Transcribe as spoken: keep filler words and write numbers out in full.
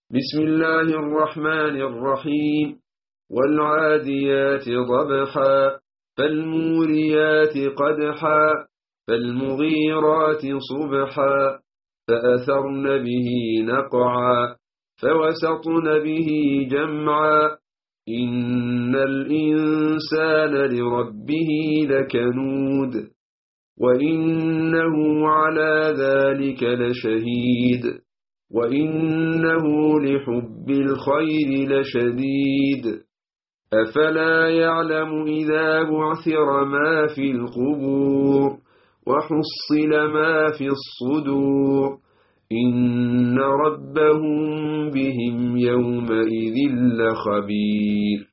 بسم الله الرحمن الرحيم والعاديات ضبحا فالموريات قدحا فالمغيرات صبحا فأثرن به نقعا فوسطن به جمعا إن الإنسان لربه لكنود وإنه على ذلك لشهيد وإنه لحب الخير لشديد أفلا يعلم إذا بعثر ما في القبور وحصل ما في الصدور إن ربهم بهم يومئذ لخبير.